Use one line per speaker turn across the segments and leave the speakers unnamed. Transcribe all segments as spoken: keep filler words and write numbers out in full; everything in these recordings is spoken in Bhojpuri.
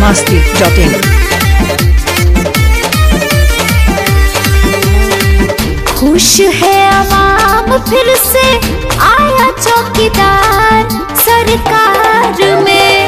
masti dot in।
खुश है अवाम फिर से आया चौकीदार सरकार में।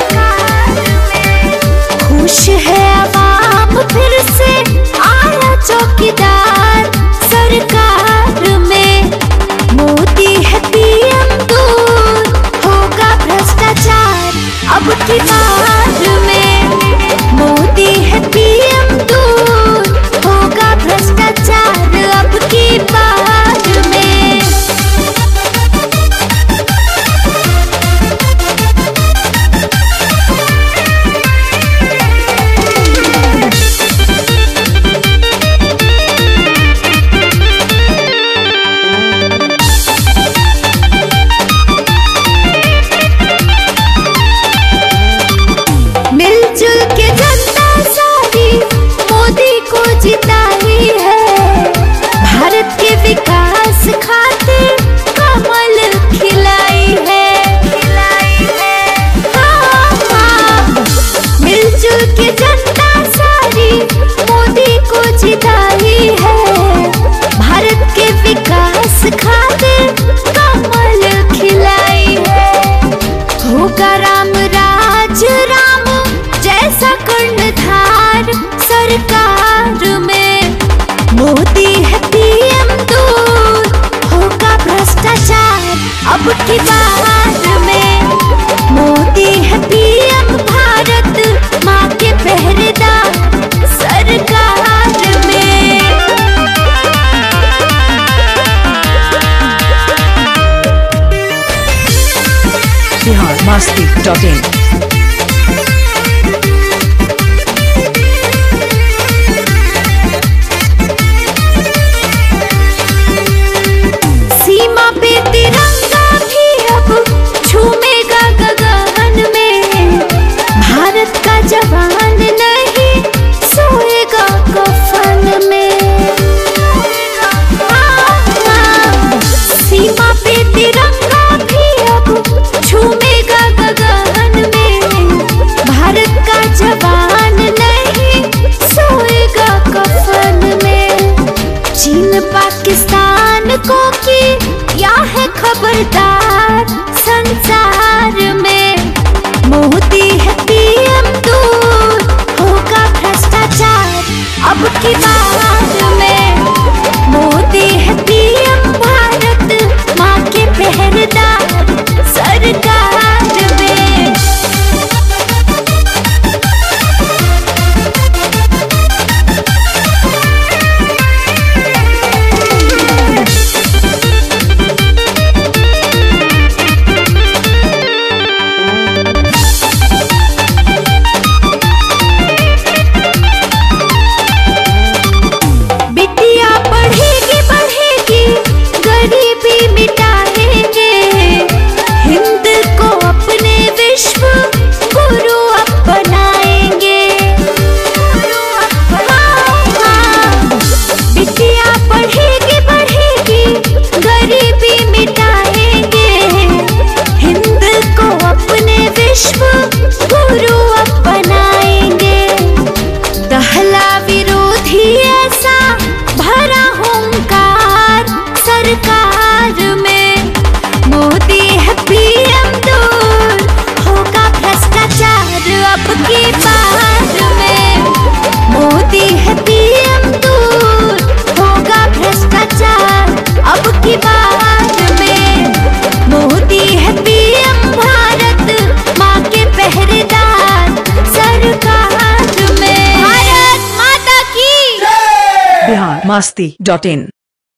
खुश है अवाम फिर से आया चौकीदार सरकार में। मोदी है पीएम, दूर होगा भ्रष्टाचार अब की बार में। मोदी है पीएम, दूर होगा भ्रष्टाचार अब की बार में। मिलजुल के जनता सारी मोदी को जिताई है। भारत के विकास खातिर कमल खिलाई है। हाँ, हाँ। मिलजुल के जनता सारी मोदी को जिताई है। भारत के विकास खातिर कमल खिलाई है। होगा राम राज, राम जैसा कर्णधार सरकार में। मोदी है पीएम, दूर होगा भ्रष्टाचार अब की बार में। मोदी है पीएम, भारत माँ के पहरेदार सरकार में।
Bihar masti dot in।
सीमा पे तिरंगा भी अब झूमेगा गगन में। भारत का जवान नहीं सोएगा कफन में। हाँ, सीमा पे तिरंगा भी अब झूमेगा गगन में। भारत का जवान नहीं सोएगा कफन में। चीन पाकिस्तान को की या है खबरदार संसार में। मोदी है पीएम, दूर होगा भ्रष्टाचार अब की बार में। मोदी है पीएम, भारत माँ के पहरेदार सरकार में। बिटिया पढ़ेगी बढ़ेगी, गरीबी मिटाएंगे। हिंद को अपने विश्व गुरु अपनाएंगे। हाँ, हाँ। बिटिया पढ़ेगी बढ़ेगी, गरीबी मिटाएंगे। हिंद को अपने विश्व गुरु अपनाएंगे। दहला विरोधी ऐसा भरा हुंकार सरकार में। मोदी है पीएम, दूर होगा भ्रष्टाचार अब की बार में। मोदी है पीएम, दूर होगा भ्रष्टाचार अब की बार में। मोदी है पीएम, भारत माँ के पहरेदार सरकार में। भारत माता की
बिहार masti dot in।